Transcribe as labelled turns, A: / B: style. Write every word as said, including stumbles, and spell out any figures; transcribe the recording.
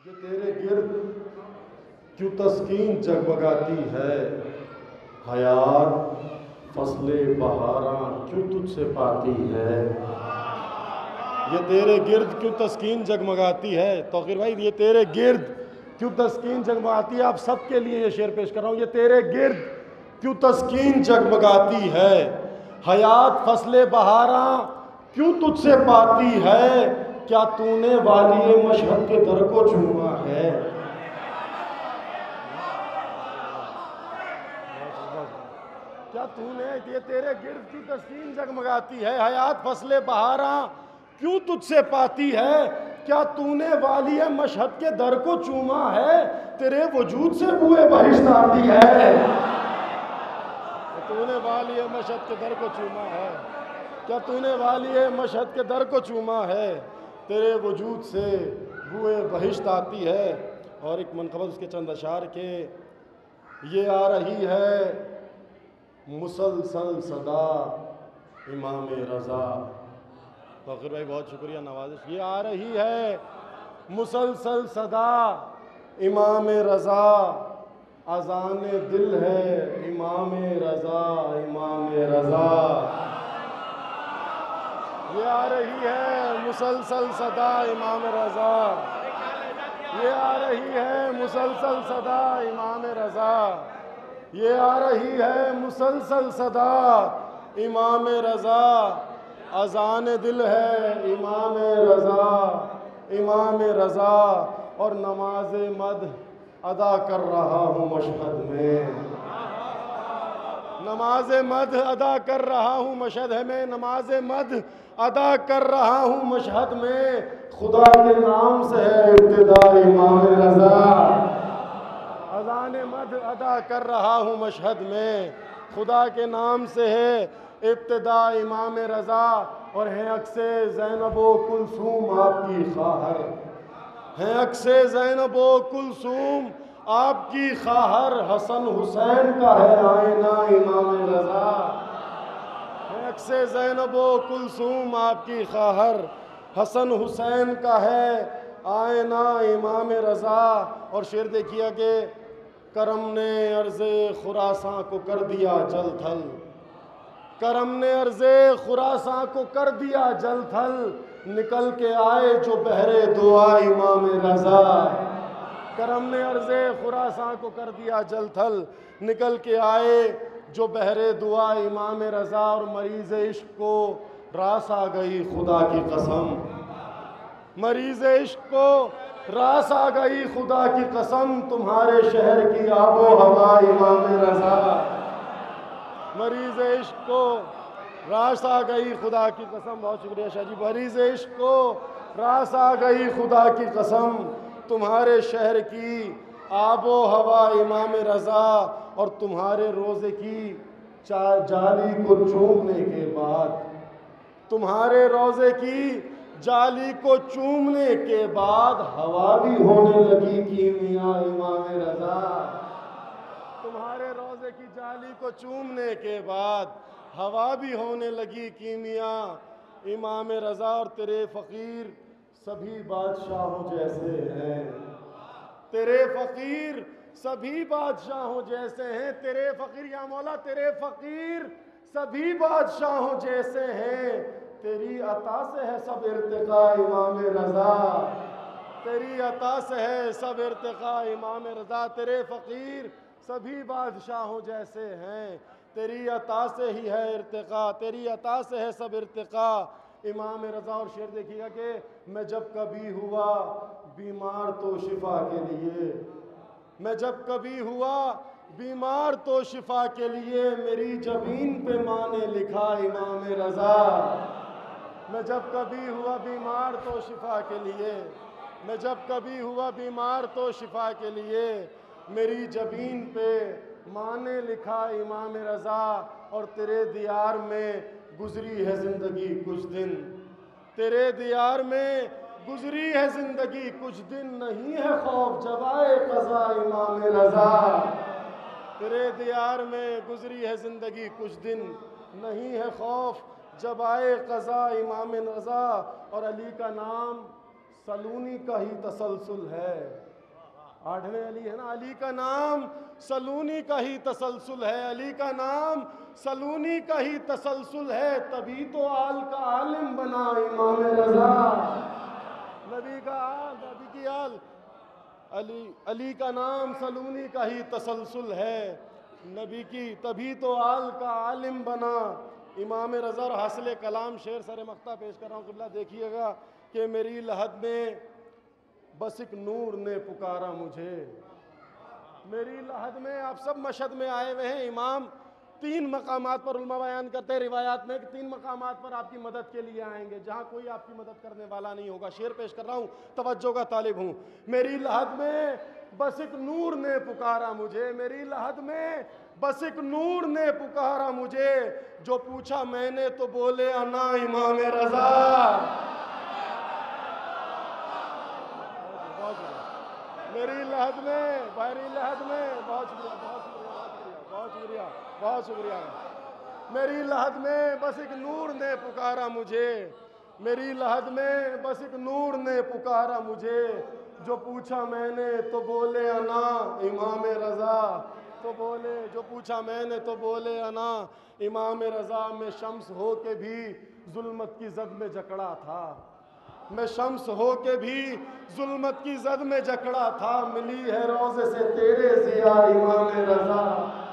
A: ये तेरे गिर्द क्यों तस्कीन जगमगाती है, हयात फसले बहारा क्यों तुझसे पाती है। ये तेरे गिर्द क्यों तस्कीन जगमगाती है। तौकीर भाई, ये तेरे गिर्द क्यों तस्कीन जगमगाती है। आप सबके लिए ये शेर पेश कर रहा हूँ। ये तेरे गिर्द क्यों तस्कीन जगमगाती है, हयात फसले बहारा क्यों तुझसे पाती है। क्या तूने वाली मशहद के दर को चूमा है। क्या तूने, ये तेरे गिर्द की तस्कीन जगमगाती है, हयात फसले बहारा क्यों तुझसे पाती है। क्या तूने वाली मशहद के दर को चूमा है, तेरे वजूद से बुए बहिश्त आती है। तूने वाली मशहद के दर को चूमा है, क्या तूने वाली मशहद के दर को चूमा है, तेरे वजूद से बुए बहिश्त आती है। और एक मनक़बत उसके चंद अशार के, ये आ रही है मुसलसल सदा इमाम रज़ा। फ़खर भाई बहुत शुक्रिया, नवाजिश। ये आ रही है मुसलसल सदा इमाम रज़ा, अज़ान दिल है इमाम रज़ा, इमाम रज़ा। ये आ रही है मुसलसल सदा इमाम रज़ा, ये आ रही है मुसलसल सदा इमाम रज़ा, ये आ रही है मुसलसल सदा इमाम रज़ा, अज़ान दिल है इमाम रज़ा, इमाम रज़ा। और नमाज मद अदा कर रहा हूँ मशहद में, नमाज मद अदा कर रहा हूँ मशहद में, नमाज मद अदा कर रहा हूँ मशहद में। खुदा के नाम से है इब्तिदा इमाम रज़ा, अज़ान मद अदा कर रहा हूँ मशहद में। खुदा के नाम से है इब्तिदा इमाम रज़ा। और हैं अक्से ज़ैनबो कुलसूम आपकी ख़ाहर, हैं अक्से ज़ैनबो कुलसूम आपकी ख़ाहर, हसन हुसैन का है आईना इमाम रज़ा। हैं अक्से ज़ैनबो कुलसूम आपकी ख़ाहर, हसन हुसैन का है आईना इमाम रज़ा। और शेर देखिए कि करम ने अर्ज़े खुरासां को कर दिया जल थल, करम ने अर्ज़े खुरासां को कर दिया जल थल, निकल के आए जो बहरे दुआ इमाम रज़ा। करम ने अर्ज़े खुरासां को कर दिया जल थल, निकल के आए जो बहरे दुआ इमाम रज़ा। और मरीज़ इश्क को रास आ गई खुदा की कसम, मरीज़ इश्क को रास आ गई खुदा की कसम, तुम्हारे शहर की आबो हवा इमाम रज़ा। मरीज़ इश्क को रास आ गई खुदा की कसम, बहुत शुक्रिया शाह जी। मरीज़ इश्क को रास आ गई खुदा की कसम, तुम्हारे शहर की आबो हवा इमाम रज़ा। और तुम्हारे रोज़े की जाली को चूमने के बाद, तुम्हारे रोज़े की जाली को चूमने के बाद हवा भी होने लगी कीमिया इमाम रज़ा। तुम्हारे रोज़े की जाली को चूमने के बाद हवा भी होने लगी कीमिया इमाम रज़ा। और तेरे फ़कीर सभी बादशाहों जैसे हैं, तेरे फ़कीर सभी बादशाहों जैसे हैं, तेरे फ़कीर या मौला तेरे फ़कीर सभी बादशाहों जैसे हैं। तेरी अता से है सब इर्तिक़ा इमाम रज़ा, तेरी अता से है सब इर्तिक़ा इमाम रज़ा। तेरे फ़कीर सभी बादशाहों जैसे हैं, तेरी अता से ही है इर्तिक़ा, तेरी अता से है सब इर्तिक़ा इमाम रज़ा। और शेर देखिएगा कि मैं जब कभी हुआ बीमार तो शिफा के लिए, मैं जब कभी हुआ बीमार तो शिफा के लिए, मेरी जबीन पे माँ ने लिखा इमाम रज़ा। मैं जब कभी हुआ बीमार तो शिफा के लिए, मैं जब कभी हुआ बीमार तो शिफा के लिए, मेरी जबीन पे माँ ने लिखा इमाम रज़ा। और तेरे दियार में गुज़री है ज़िंदगी कुछ दिन, तेरे दियार में गुज़री है ज़िंदगी कुछ दिन, नहीं है खौफ जब आए क़ज़ा इमाम रज़ा। तेरे दियार में गुज़री है ज़िंदगी कुछ दिन, नहीं है खौफ जब आए क़ज़ा इमाम रज़ा। और अली का नाम सलूनी का ही तसलसल है। आठवें अली है ना, अली का नाम सलूनी का ही तसलसल है, अली का नाम सलूनी का ही तसलसल है, तभी तो आल का आलिम बना इमाम रजा। नबी का आल, नबी की आल, अली अली का नाम सलूनी का ही तसलसल है, नबी की तभी तो आल का आलिम बना इमाम रजा। और हासिल कलाम शेर सर मख्ता पेश कर रहा हूँ क़िबला, देखिएगा कि मेरी लहद में बस एक नूर ने पुकारा मुझे। मेरी लहद में, आप सब मशहद में आए हुए हैं, इमाम तीन मकामात पर उलमा बयान करते हैं रिवायात में कि तीन मकामात पर आपकी मदद के लिए आएंगे जहां कोई आपकी मदद करने वाला नहीं होगा। शेर पेश कर रहा हूं, तवज्जो का तालिब हूं। मेरी लहद में बस एक नूर ने पुकारा मुझे, मेरी लहद में बस एक नूर ने पुकारा मुझे, जो पूछा मैंने तो बोले अना इमाम रजा। मेरी लहद में, मेरी लहद में, बहुत शुक्रिया, बहुत शुक्रिया, बहुत शुक्रिया, बहुत शुक्रिया। मेरी लहद में बस एक नूर ने पुकारा मुझे, मेरी लहद में बस एक नूर ने पुकारा मुझे, जो पूछा मैंने तो बोले अना इमाम रजा। तो बोले, जो पूछा मैंने तो बोले अना इमाम रजा। में शम्स हो के भी जुल्मत की जद में जकड़ा था, मैं शम्स हो के भी जुल्मत की जद में जकड़ा था, मिली है रोज़े से तेरे ज़िया इमाम रजा।